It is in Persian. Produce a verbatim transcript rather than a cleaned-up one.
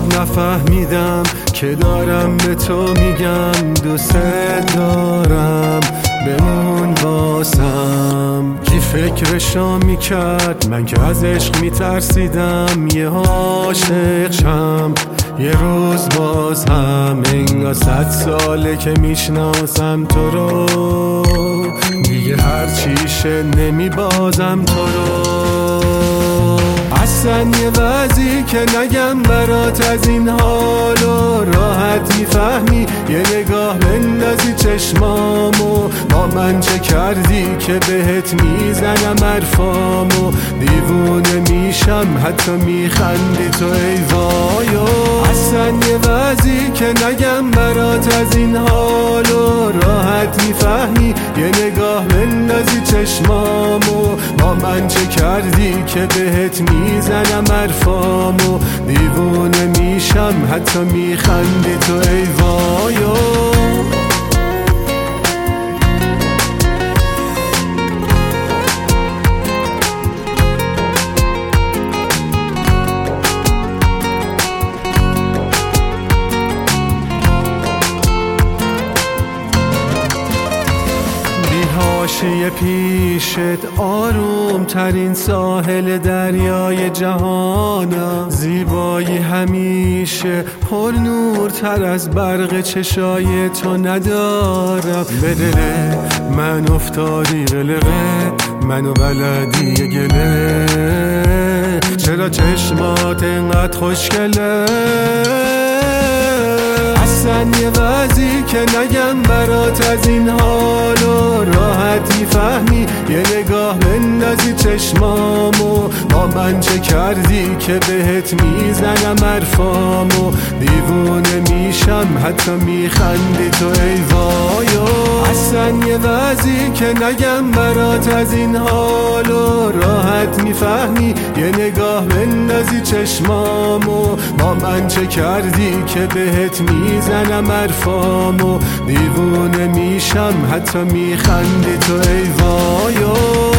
نفهمیدم که دارم به تو میگم دوست دارم، بمون واسم. کی فکرشو میکرد من که از عشق میترسیدم یه عاشق شم یه روز باز هم. انگار صد ساله که میشناسم تو رو، دیگه هر چیشه نمیبازم تو رو. اصلا یه وضعی که نگم برات از این حال و راحت میفهمی، یه نگاه بندازی چشمامو با من چه کردی که بهت میزنم حرفامو. دیوونه میشم حتی میخندی تو ای وایو. اصلا یه وضعی که نگم برات از این حال و راحت میفهمی، یه نگاه بندازی چشمامو با من چه کردی که بهت میزنم حرفامو. دیوونه میشم حتی میخندی تو ای وایو. حاشیه پیشت آروم ترین ساحل دریای جهانم. زیبایی همیشه پر نورتر از برق چشای تو ندارم. به دل من افتادی قلقه، منو بلدی گله، چرا چشمات اینقدر خوشگله؟ اصلا یه وضعی که نگم برات از این حال و راحت میفهمی، یه نگاه بندازی چشمامو با من چه کردی که بهت میزنم حرفامو. دیوونه میشم حتی میخندی تو ای وایو. اصلا یه وضعی که نگم برات از این حال و راحت میفهمی، یه نگاه بندازی چشمامو با من چه کردی که بهت میزنم حرفامو. دیوونه میشم حتی میخندی تو ای وایو.